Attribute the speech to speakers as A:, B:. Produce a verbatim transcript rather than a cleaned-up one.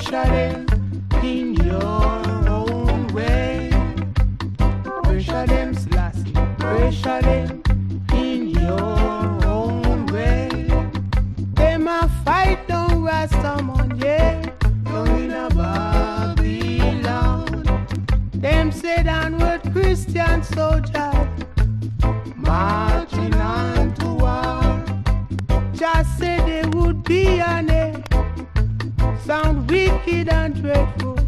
A: Pressure them in your own way. Pressure them, Selassie. Pressure them in your own way. Them a fight down Rastaman, yeah, down in a Babylon. Them say downward Christian soldiers marching on to war. Just say they would be an end. Sound wicked and dreadful.